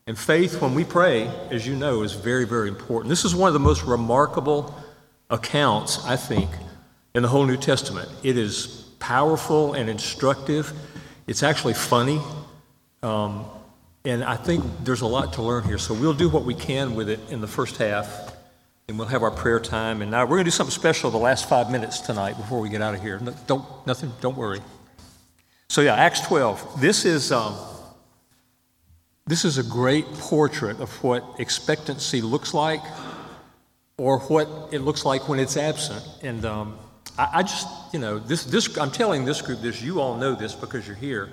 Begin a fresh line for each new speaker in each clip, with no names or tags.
And faith, when we pray, as you know, is very, very important. This is one of the most remarkable accounts, I think, in the whole New Testament. It is powerful and instructive. It's actually funny. And I think there's a lot to learn here. So we'll do what we can with it in the first half, and we'll have our prayer time. And now we're going to do something special the last 5 minutes tonight before we get out of here. Don't worry. So yeah, Acts 12. This is a great portrait of what expectancy looks like, or what it looks like when it's absent. And I just, this I'm telling this group this. You all know this because you're here.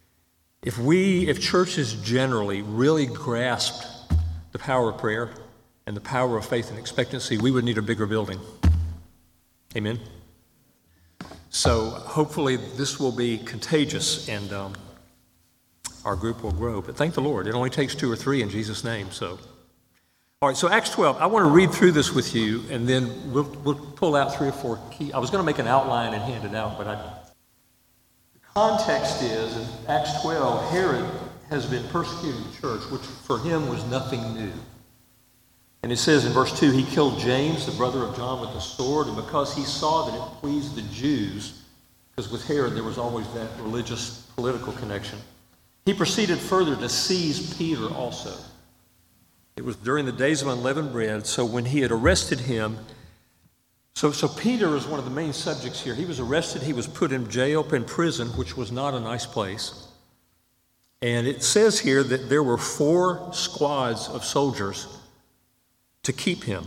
If churches generally really grasped the power of prayer and the power of faith and expectancy, we would need a bigger building. Amen? So hopefully this will be contagious and our group will grow. But thank the Lord, it only takes 2 or 3 in Jesus' name. So, all right, so Acts 12, I want to read through this with you, and then we'll pull out 3 or 4 key. I was going to make an outline and hand it out, but the context is, in Acts 12, Herod has been persecuting the church, which for him was nothing new. And it says in verse 2, he killed James, the brother of John, with a sword, and because he saw that it pleased the Jews, because with Herod there was always that religious, political connection, he proceeded further to seize Peter also. It was during the days of unleavened bread, so when he had arrested him, so Peter is one of the main subjects here. He was arrested, he was put in jail, in prison, which was not a nice place. And it says here that there were 4 squads of soldiers to keep him.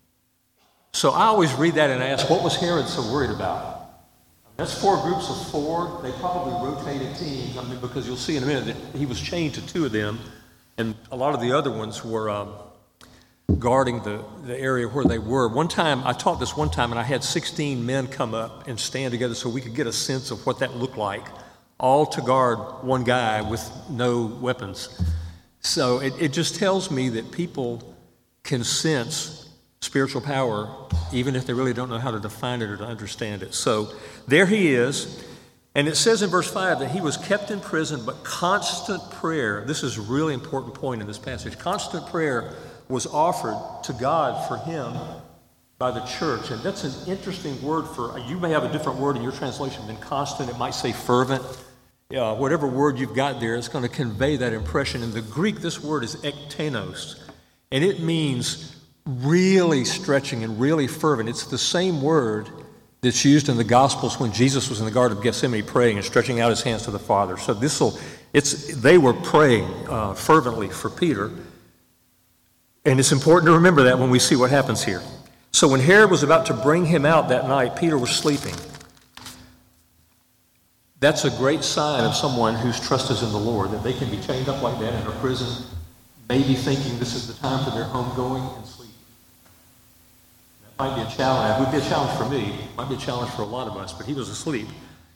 So I always read that and ask, what was Herod so worried about? That's 4 groups of 4. They probably rotated teams, because you'll see in a minute that he was chained to 2 of them, and a lot of the other ones were guarding the area where they were. One time, I taught this one time, and I had 16 men come up and stand together so we could get a sense of what that looked like, all to guard one guy with no weapons. So it just tells me that people can sense spiritual power even if they really don't know how to define it or to understand it. So there he is. And it says in verse 5 that he was kept in prison, but constant prayer, this is a really important point in this passage, constant prayer was offered to God for him by the church. And that's an interesting word for, you may have a different word in your translation than constant. It might say fervent. Whatever word you've got there, it's going to convey that impression. In the Greek, this word is ektenos, and it means really stretching and really fervent. It's the same word that's used in the Gospels when Jesus was in the Garden of Gethsemane praying and stretching out his hands to the Father. So they were praying fervently for Peter. And it's important to remember that when we see what happens here. So when Herod was about to bring him out that night, Peter was sleeping. That's a great sign of someone whose trust is in the Lord, that they can be chained up like that in a prison, maybe thinking this is the time for their homegoing and sleep. That might be a challenge. It would be a challenge for me. It might be a challenge for a lot of us, but he was asleep.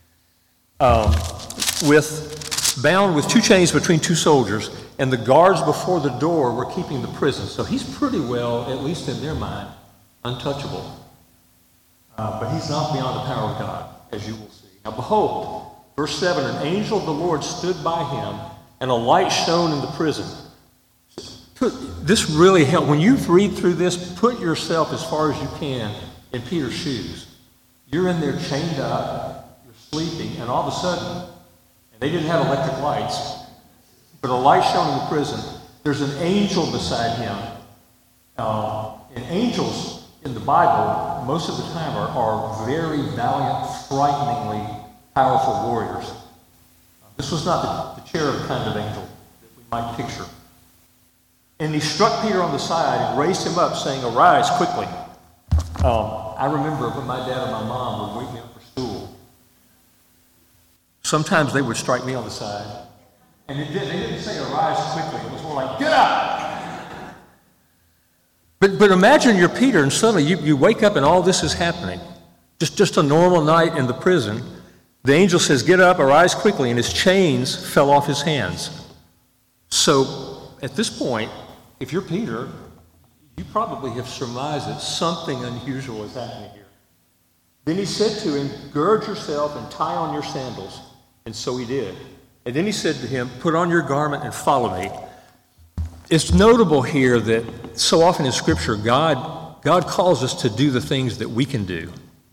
Bound with 2 chains between 2 soldiers, and the guards before the door were keeping the prison. So he's pretty well, at least in their mind, untouchable. But he's not beyond the power of God, as you will see. Now behold, verse 7, an angel of the Lord stood by him, and a light shone in the prison. This really helps. When you read through this, put yourself as far as you can in Peter's shoes. You're in there chained up, you're sleeping, and all of a sudden, and they didn't have electric lights, but a light shone in the prison. There's an angel beside him. And angels in the Bible, most of the time, are very valiant, frighteningly powerful warriors. This was not the cherub kind of angel that we might picture. And he struck Peter on the side and raised him up, saying, "Arise quickly." I remember when my dad and my mom would wake me up for school. Sometimes they would strike me on the side. And they didn't say arise quickly. It was more like, get up! But imagine you're Peter, and suddenly you wake up and all this is happening. Just a normal night in the prison. The angel says, get up, arise quickly, and his chains fell off his hands. So at this point, if you're Peter, you probably have surmised that something unusual is happening here. Then he said to him, gird yourself and tie on your sandals. And so he did. And then he said to him, put on your garment and follow me. It's notable here that so often in Scripture, God calls us to do the things that we can do.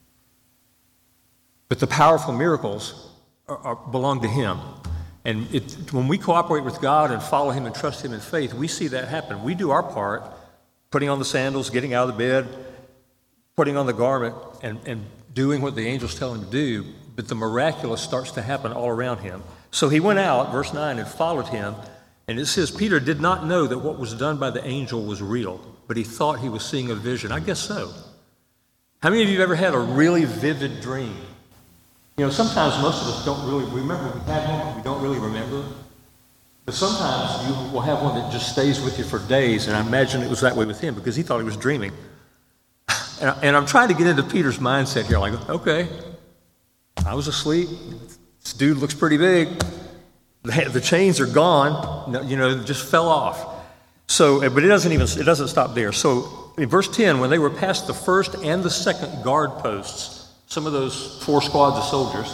But the powerful miracles belong to Him. And when we cooperate with God and follow Him and trust Him in faith, we see that happen. We do our part, putting on the sandals, getting out of the bed, putting on the garment, and doing what the angels tell Him to do. But the miraculous starts to happen all around Him. So He went out, verse 9, and followed Him. And it says, Peter did not know that what was done by the angel was real, but he thought he was seeing a vision. I guess so. How many of you have ever had a really vivid dream? You know, sometimes most of us don't really remember. We have one, but we don't really remember. But sometimes you will have one that just stays with you for days, and I imagine it was that way with him because he thought he was dreaming. And I'm trying to get into Peter's mindset here. Like, okay, I was asleep. This dude looks pretty big. The chains are gone. You know, it just fell off. So, but it doesn't stop there. So in verse 10, when they were past the first and the second guard posts, some of those 4 squads of soldiers,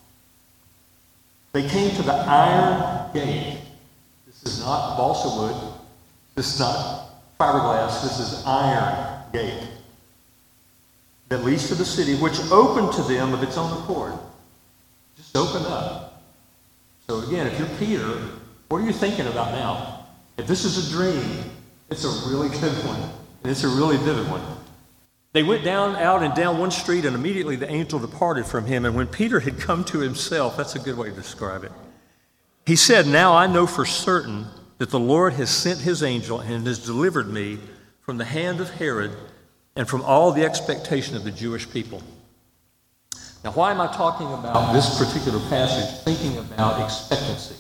they came to the iron gate. This is not balsa wood. This is not fiberglass. This is iron gate that leads to the city, which opened to them of its own accord. Just opened up. So again, if you're Peter, what are you thinking about now? If this is a dream, it's a really good one, and it's a really vivid one. They went out and down one street, and immediately the angel departed from him. And when Peter had come to himself, that's a good way to describe it, he said, "Now I know for certain that the Lord has sent his angel and has delivered me from the hand of Herod and from all the expectation of the Jewish people." Now, why am I talking about this particular passage, thinking about expectancy?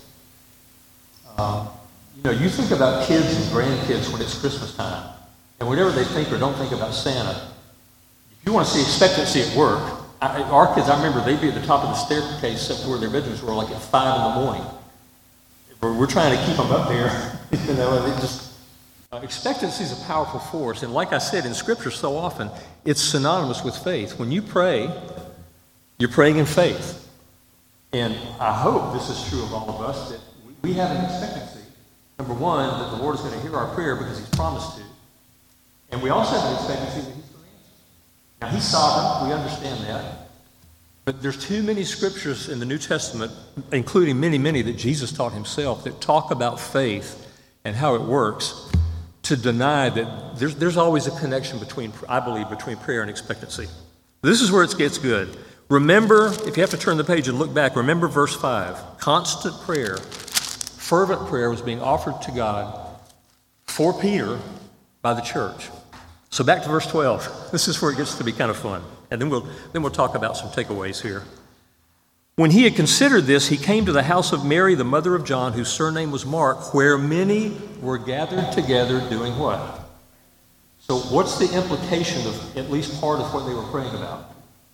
You think about kids and grandkids when it's Christmas time, and whatever they think or don't think about Santa, if you want to see expectancy at work, our kids, I remember they'd be at the top of the staircase up to where their bedrooms were, like at 5 in the morning. We're trying to keep them up there, and expectancy is a powerful force, and like I said, in Scripture so often, it's synonymous with faith. When you pray, you're praying in faith. And I hope this is true of all of us, that we have an expectancy. Number one, that the Lord is going to hear our prayer because He's promised to. And we also have an expectancy that He's going to answer. Now, He's sovereign. We understand that. But there's too many scriptures in the New Testament, including many, many that Jesus taught Himself, that talk about faith and how it works, to deny that there's always a connection between prayer and expectancy. This is where it gets good. Remember, if you have to turn the page and look back, remember verse 5. Constant prayer, fervent prayer was being offered to God for Peter by the church. So back to verse 12. This is where it gets to be kind of fun. And then we'll talk about some takeaways here. When he had considered this, he came to the house of Mary, the mother of John, whose surname was Mark, where many were gathered together doing what? So what's the implication of at least part of what they were praying about?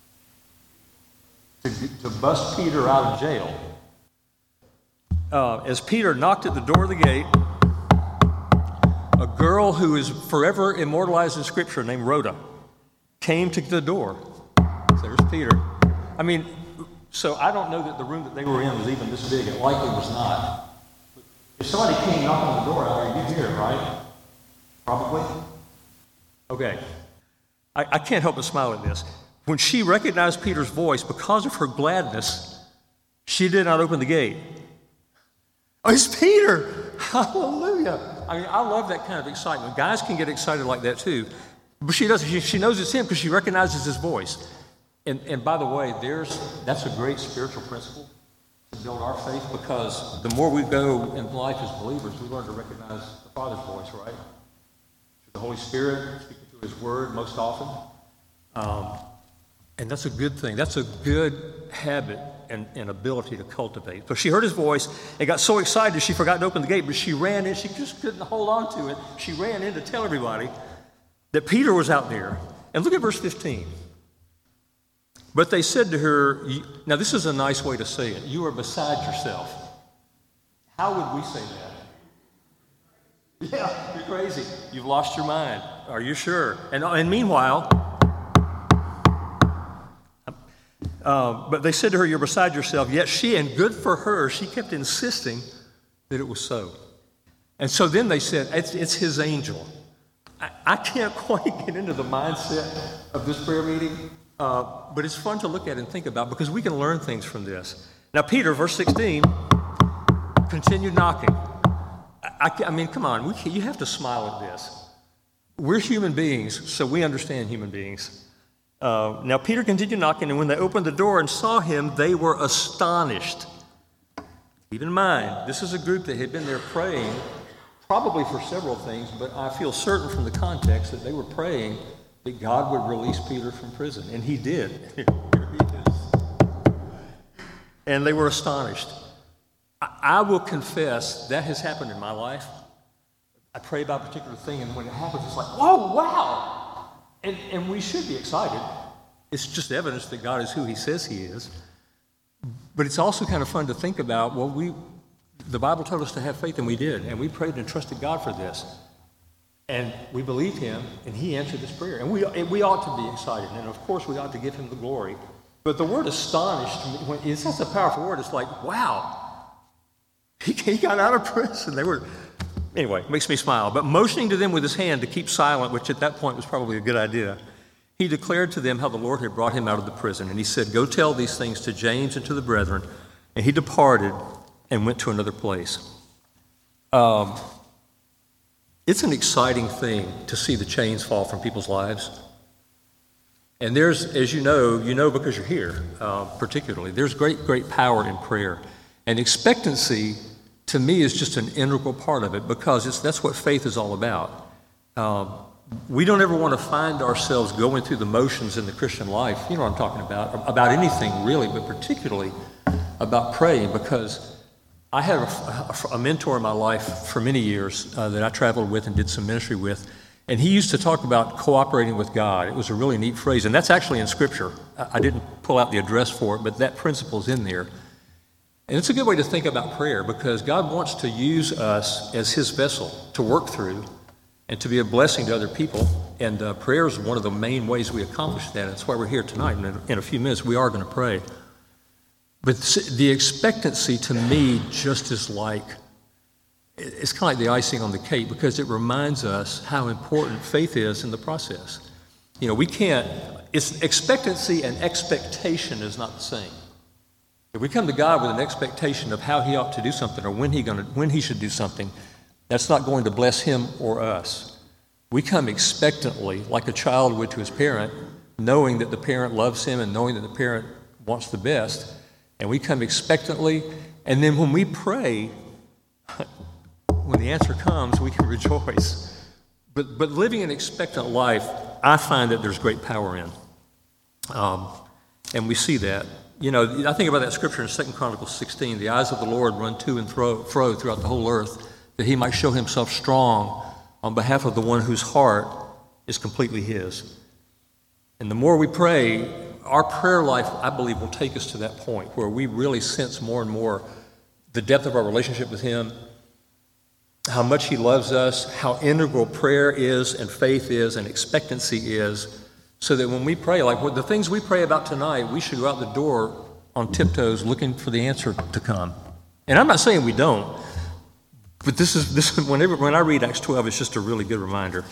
To bust Peter out of jail. As Peter knocked at the door of the gate, a girl who is forever immortalized in Scripture named Rhoda came to the door. So there's Peter. So I don't know that the room that they were in was even this big. It likely was not. But if somebody came knocking on the door out there, you'd hear it, right? Probably. Okay. I can't help but smile at this. When she recognized Peter's voice, because of her gladness, she did not open the gate. Oh, it's Peter! Hallelujah! I love that kind of excitement. Guys can get excited like that too. But she doesn't. She knows it's him because she recognizes his voice. And by the way, that's a great spiritual principle to build our faith, because the more we go in life as believers, we learn to recognize the Father's voice, right? Through the Holy Spirit, speaking through His Word most often. And that's a good thing. That's a good habit and ability to cultivate. So she heard His voice and got so excited she forgot to open the gate, but she ran in. She just couldn't hold on to it. She ran in to tell everybody that Peter was out there. And look at verse 15. But they said to her, now this is a nice way to say it, you are beside yourself. How would we say that? Yeah, you're crazy. You've lost your mind. Are you sure? And meanwhile, but they said to her, you're beside yourself. Yet she, and good for her, she kept insisting that it was so. And so then they said, it's his angel. I can't quite get into the mindset of this prayer meeting, but it's fun to look at and think about because we can learn things from this. Now, Peter, verse 16, continued knocking. I mean, come on, you have to smile at this. We're human beings, so we understand human beings. Now, Peter continued knocking, and when they opened the door and saw him, they were astonished. Keep in mind, this is a group that had been there praying, probably for several things, but I feel certain from the context that they were praying that God would release Peter from prison, and he did. Here he is. And they were astonished. I will confess that has happened in my life. I pray about a particular thing, and when it happens, it's like, whoa, wow! And we should be excited. It's just evidence that God is who he says he is. But it's also kind of fun to think about, the Bible told us to have faith, and we did. And we prayed and trusted God for this. And we believed him, and he answered this prayer. And we ought to be excited. And, of course, we ought to give him the glory. But the word astonished, it's such a powerful word. It's like, wow, he got out of prison. Anyway, it makes me smile. But motioning to them with his hand to keep silent, which at that point was probably a good idea, he declared to them how the Lord had brought him out of the prison. And he said, go tell these things to James and to the brethren. And he departed and went to another place. It's an exciting thing to see the chains fall from people's lives. And there's, as you know because you're here, particularly, there's great power in prayer. And expectancy, to me, is just an integral part of it because that's what faith is all about. We don't ever want to find ourselves going through the motions in the Christian life. You know what I'm talking about anything really, but particularly about praying, because I had a mentor in my life for many years that I traveled with and did some ministry with, and he used to talk about cooperating with God. It was a really neat phrase, and that's actually in Scripture. I didn't pull out the address for it, but that principle's in there. And it's a good way to think about prayer because God wants to use us as his vessel to work through and to be a blessing to other people. And prayer is one of the main ways we accomplish that. That's why we're here tonight. And in a few minutes, we are going to pray. But the expectancy to me just is like, it's kind of like the icing on the cake because it reminds us how important faith is in the process. You know, it's expectancy and expectation is not the same. If we come to God with an expectation of how he ought to do something or when he should do something, that's not going to bless him or us. We come expectantly, like a child would to his parent, knowing that the parent loves him and knowing that the parent wants the best. And we come expectantly, and then when we pray, when the answer comes, we can rejoice. But living an expectant life, I find that there's great power in. And we see that. You know, I think about that scripture in 2 Chronicles 16, the eyes of the Lord run to and fro throughout the whole earth, that he might show himself strong on behalf of the one whose heart is completely his. And the more we pray, our prayer life, I believe, will take us to that point where we really sense more and more the depth of our relationship with him, how much he loves us, how integral prayer is and faith is and expectancy is, so that when we pray, like the things we pray about tonight, we should go out the door on tiptoes looking for the answer to come. And I'm not saying we don't, but this is when I read Acts 12, it's just a really good reminder.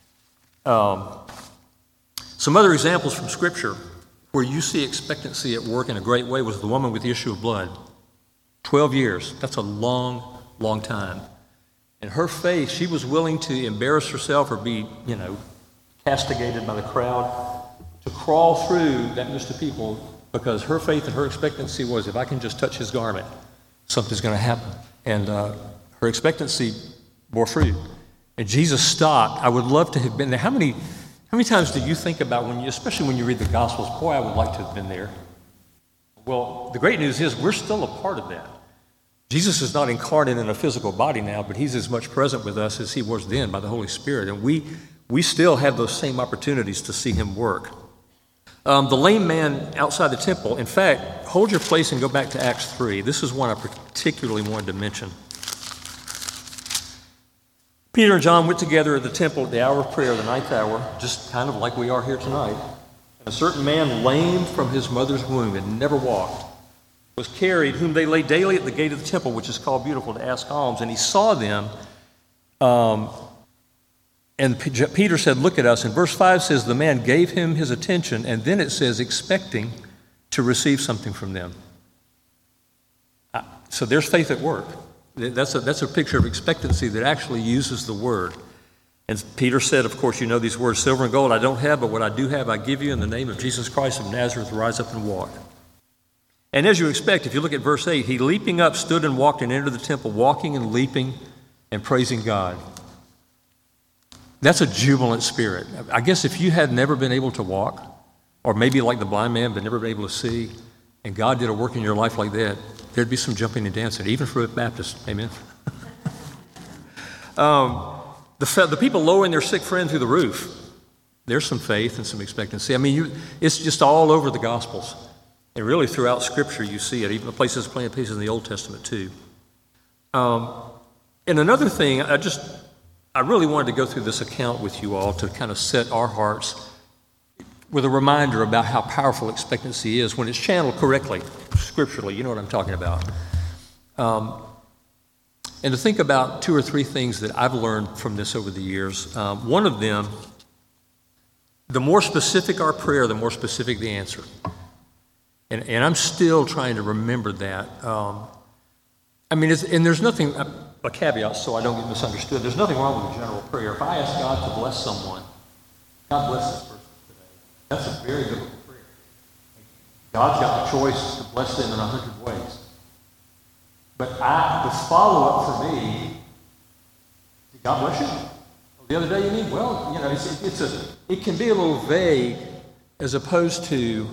Some other examples from Scripture where you see expectancy at work in a great way was the woman with the issue of blood. 12 years, that's a long, long time. And her faith, she was willing to embarrass herself or be, castigated by the crowd to crawl through that mist of people because her faith and her expectancy was, if I can just touch his garment, something's going to happen. And her expectancy bore fruit. And Jesus stopped. I would love to have been there. How many times do you think about especially when you read the Gospels, boy, I would like to have been there. Well, the great news is we're still a part of that. Jesus is not incarnate in a physical body now, but he's as much present with us as he was then by the Holy Spirit. And we still have those same opportunities to see him work. The lame man outside the temple, in fact, hold your place and go back to Acts 3. This is one I particularly wanted to mention. Peter and John went together at the temple at the hour of prayer, the ninth hour, just kind of like we are here tonight. And a certain man, lame from his mother's womb and never walked, was carried, whom they laid daily at the gate of the temple, which is called Beautiful, to ask alms. And he saw them And Peter said, look at us. And verse 5 says, the man gave him his attention, and then it says, expecting to receive something from them. So there's faith at work. That's a picture of expectancy that actually uses the word. And Peter said, of course, you know these words, silver and gold I don't have, but what I do have I give you. In the name of Jesus Christ of Nazareth, rise up and walk. And as you expect, if you look at verse 8, he leaping up stood and walked and entered the temple, walking and leaping and praising God. That's a jubilant spirit. I guess if you had never been able to walk, or maybe like the blind man but never been able to see, and God did a work in your life like that, there'd be some jumping and dancing, even for a Baptist. Amen. The people lowering their sick friend through the roof, there's some faith and some expectancy. I mean, it's just all over the Gospels. And really throughout Scripture you see it, even the places, plenty of places in the Old Testament too. And another thing, I really wanted to go through this account with you all to kind of set our hearts with a reminder about how powerful expectancy is when it's channeled correctly, scripturally. You know what I'm talking about. And to think about 2 or 3 things that I've learned from this over the years. One of them, the more specific our prayer, the more specific the answer. And I'm still trying to remember that. And there's nothing, a caveat so I don't get misunderstood, there's nothing wrong with a general prayer. If I ask God to bless someone, God bless this person today, that's a very biblical prayer. God's got the choice to bless them in 100 ways. But the follow-up for me, did God bless you? The other day you mean? Well, you know, it can be a little vague as opposed to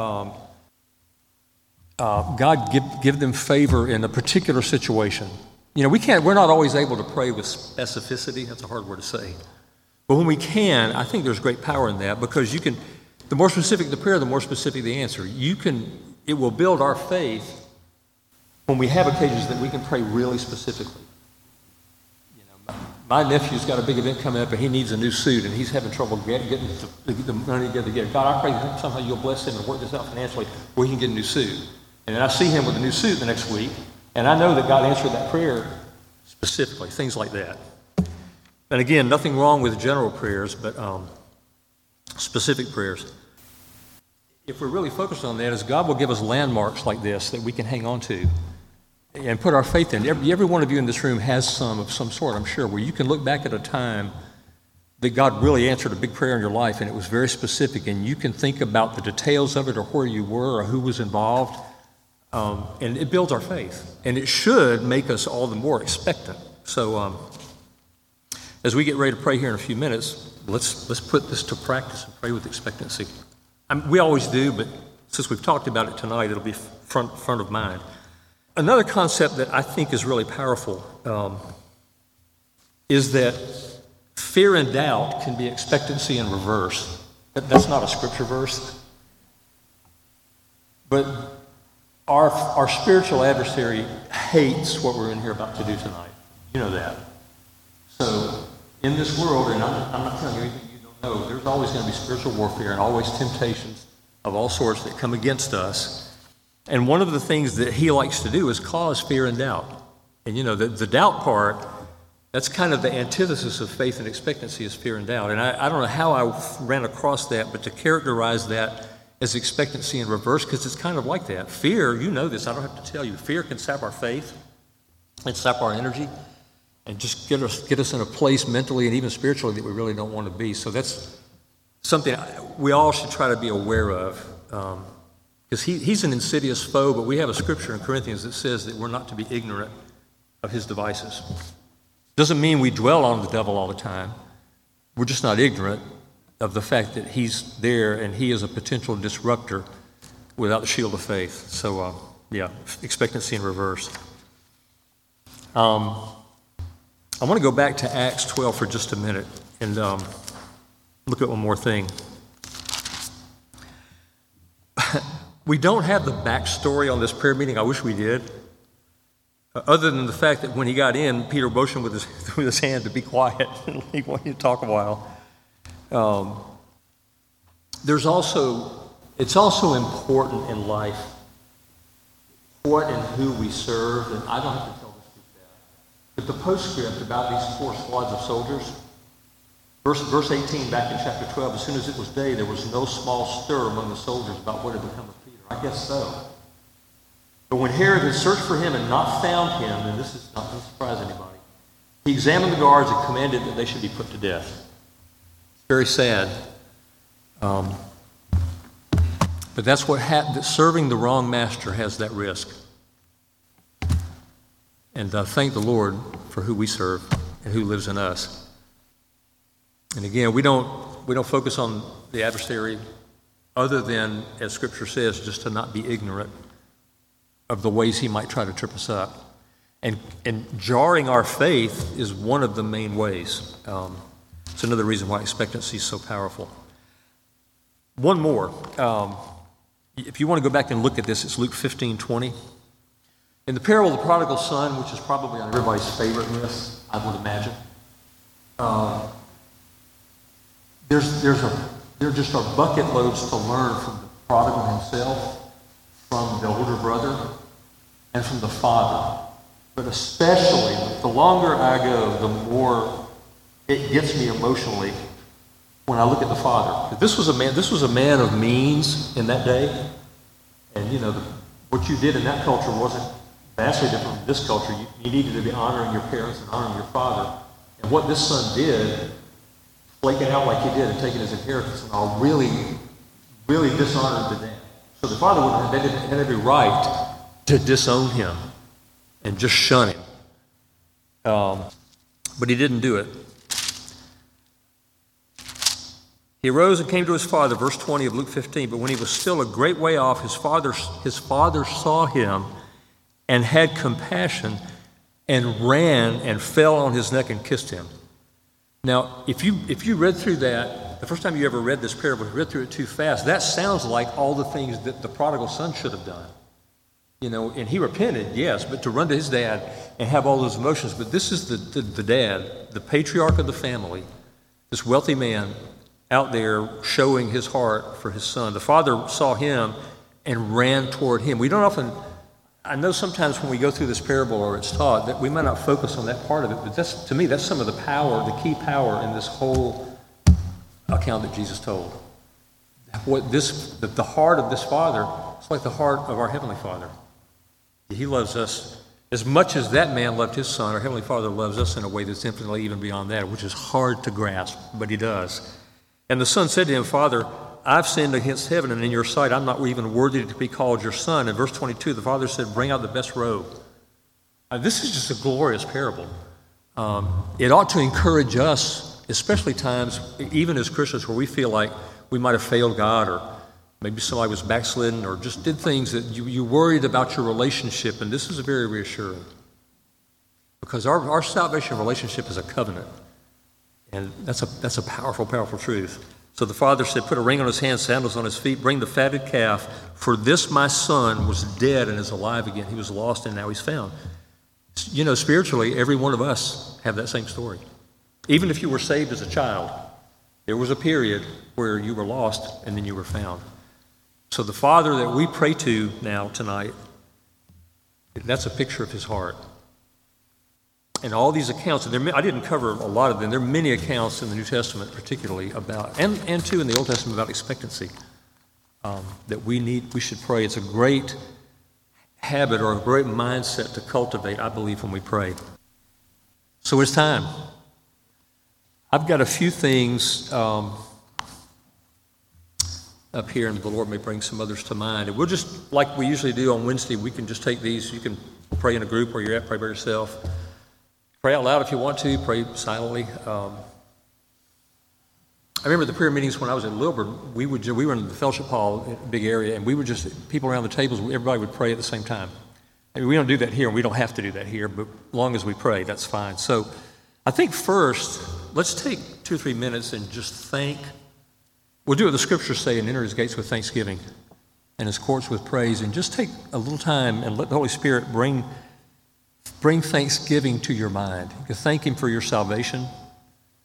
God give them favor in a particular situation. You know, we're not always able to pray with specificity. That's a hard word to say. But when we can, I think there's great power in that because the more specific the prayer, the more specific the answer. It will build our faith when we have occasions that we can pray really specifically. You know, my nephew's got a big event coming up and he needs a new suit and he's having trouble getting the money together to get it. God, I pray that somehow you'll bless him and work this out financially where he can get a new suit. And then I see him with a new suit the next week, and I know that God answered that prayer specifically, things like that. And again, nothing wrong with general prayers, but specific prayers. If we're really focused on that, is God will give us landmarks like this that we can hang on to and put our faith in. Every one of you in this room has some of some sort, I'm sure, where you can look back at a time that God really answered a big prayer in your life, and it was very specific, and you can think about the details of it or where you were or who was involved. And it builds our faith, and it should make us all the more expectant. So as we get ready to pray here in a few minutes, let's put this to practice and pray with expectancy. We always do, but since we've talked about it tonight, it'll be front of mind. Another concept that I think is really powerful is that fear and doubt can be expectancy in reverse. That's not a scripture verse, but our spiritual adversary hates what we're in here about to do tonight. You know that. So in this world, and I'm not telling you anything you don't know, there's always going to be spiritual warfare and always temptations of all sorts that come against us. And one of the things that he likes to do is cause fear and doubt. And you know, the doubt part, that's kind of the antithesis of faith and expectancy is fear and doubt. And I don't know how I ran across that, but to characterize that as expectancy in reverse, because it's kind of like that. Fear, you know this, I don't have to tell you, fear can sap our faith and sap our energy and just get us in a place mentally and even spiritually that we really don't want to be. So that's something we all should try to be aware of, because he's an insidious foe, but we have a scripture in Corinthians that says that we're not to be ignorant of his devices. Doesn't mean we dwell on the devil all the time. We're just not ignorant of the fact that he's there and he is a potential disruptor without the shield of faith. So, expectancy in reverse. I want to go back to Acts 12 for just a minute and look at one more thing. We don't have the backstory on this prayer meeting. I wish we did. Other than the fact that when he got in, Peter motioned with his hand to be quiet and he wanted to talk a while. It's also important in life what and who we serve, and I don't have to tell this group But the postscript about these 4 squads of soldiers, verse 18 back in chapter 12, as soon as it was day, there was no small stir among the soldiers about what had become of Peter. I guess so. But when Herod had searched for him and not found him, and this is not going to surprise anybody, he examined the guards and commanded that they should be put to death. It's very sad. But that's what serving the wrong master has that risk. And thank the Lord for who we serve and who lives in us. And again, we don't focus on the adversary other than, as Scripture says, just to not be ignorant of the ways he might try to trip us up. And jarring our faith is one of the main ways. It's another reason why expectancy is so powerful. One more. If you want to go back and look at this, it's Luke 15:20. In the parable of the prodigal son, which is probably on everybody's favorite list, I would imagine, there just are bucket loads to learn from the prodigal himself, from the older brother, and from the father. But especially, the longer I go, the more it gets me emotionally when I look at the father. This was a man of means in that day, and what you did in that culture wasn't vastly different from this culture. You needed to be honoring your parents and honoring your father. And what this son did, flaking out like he did and taking his inheritance and all, really, really dishonored the dad. So the father would have had every right to disown him and just shun him. But he didn't do it. He arose and came to his father, verse 20 of Luke 15. But when he was still a great way off, his father saw him and had compassion and ran and fell on his neck and kissed him. Now, if you read through that, the first time you ever read this parable, you read through it too fast, that sounds like all the things that the prodigal son should have done. And he repented, yes, but to run to his dad and have all those emotions. But this is the dad, the patriarch of the family, this wealthy man out there showing his heart for his son. The father saw him and ran toward him. We don't often, I know sometimes when we go through this parable or it's taught that we might not focus on that part of it, but to me, that's some of the power, the key power in this whole account that Jesus told. The heart of this father, it's like the heart of our Heavenly Father. He loves us as much as that man loved his son. Our Heavenly Father loves us in a way that's infinitely even beyond that, which is hard to grasp, but he does. And the son said to him, Father, I've sinned against heaven and in your sight. I'm not even worthy to be called your son. In verse 22, the father said, bring out the best robe. This is just a glorious parable. It ought to encourage us, especially times, even as Christians, where we feel like we might have failed God, or maybe somebody was backslidden or just did things that you worried about your relationship. And this is very reassuring. Because our salvation relationship is a covenant. And that's a powerful, powerful truth. So the father said, put a ring on his hand, sandals on his feet, bring the fatted calf, for this my son was dead and is alive again. He was lost and now he's found. Spiritually, every one of us have that same story. Even if you were saved as a child, there was a period where you were lost and then you were found. So the Father that we pray to now tonight, that's a picture of his heart. And all these accounts, and I didn't cover a lot of them. There are many accounts in the New Testament, particularly about, and too in the Old Testament, about expectancy that we should pray. It's a great habit or a great mindset to cultivate, I believe, when we pray. So it's time. I've got a few things up here, and the Lord may bring some others to mind. And we'll just, like we usually do on Wednesday, we can just take these. You can pray in a group where you're at, pray by yourself. Pray out loud if you want to, pray silently. I remember the prayer meetings when I was at Lilburn, we were in the fellowship hall, a big area, and we would just, people around the tables, everybody would pray at the same time. And we don't do that here, and we don't have to do that here, but as long as we pray, that's fine. So I think first, let's take 2 or 3 minutes and just thank. We'll do what the scriptures say and enter his gates with thanksgiving and his courts with praise, and just take a little time and let the Holy Spirit bring thanksgiving to your mind. You can thank him for your salvation.